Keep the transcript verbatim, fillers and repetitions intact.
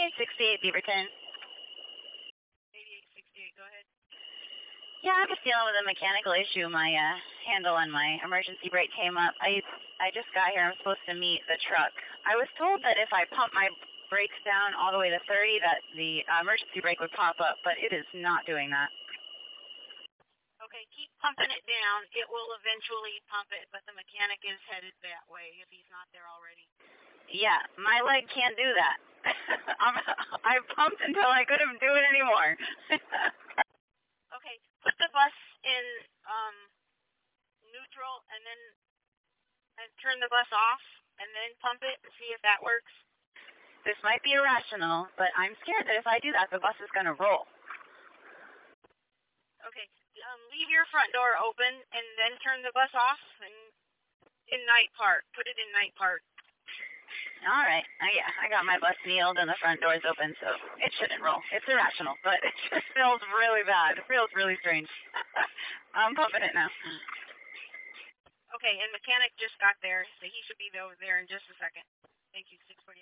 eighty-eight sixty-eight, Beaverton. eighty-eight sixty-eight, go ahead. Yeah, I'm just dealing with a mechanical issue. My uh, handle on my emergency brake came up. I I just got here. I'm supposed to meet the truck. I was told that if I pump my brakes down all the way to thirty, that the uh, emergency brake would pop up, but it is not doing that. Okay, keep pumping it down. It will eventually pump it, but the mechanic is headed that way if he's not there already. Yeah, my leg can't do that. I'm, I pumped until I couldn't do it anymore. Okay, put the bus in um, neutral and then and turn the bus off and then pump it and see if that works. This might be irrational, but I'm scared that if I do that, the bus is going to roll. Okay, um, leave your front door open and then turn the bus off and in night park. Put it in night park. All right. Uh, yeah, I got my bus kneeled and the front door's open, so it shouldn't roll. It's irrational, but it just feels really bad. It feels really strange. I'm pumping it now. Okay, and mechanic just got there, so he should be over there in just a second. Thank you, six forty-eight.